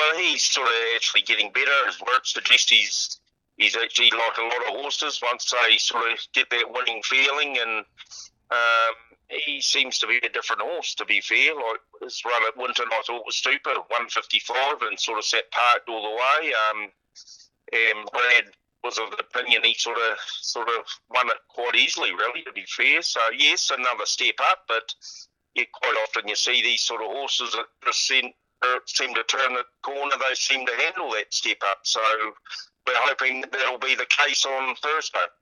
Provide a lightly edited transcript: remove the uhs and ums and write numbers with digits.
Well, he's sort of actually getting better. His work suggests he's actually like a lot of horses. Once they sort of get that winning feeling, and he seems to be a different horse. To be fair, like his run at Winton, I thought was stupid, 155, and sort of sat parked all the way. And Brad was of the opinion he sort of won it quite easily, really. To be fair, so yes, another step up, but yeah, quite often you see these sort of horses that just seem to turn the corner. They seem to handle that step up. So we're hoping that'll be the case on Thursday.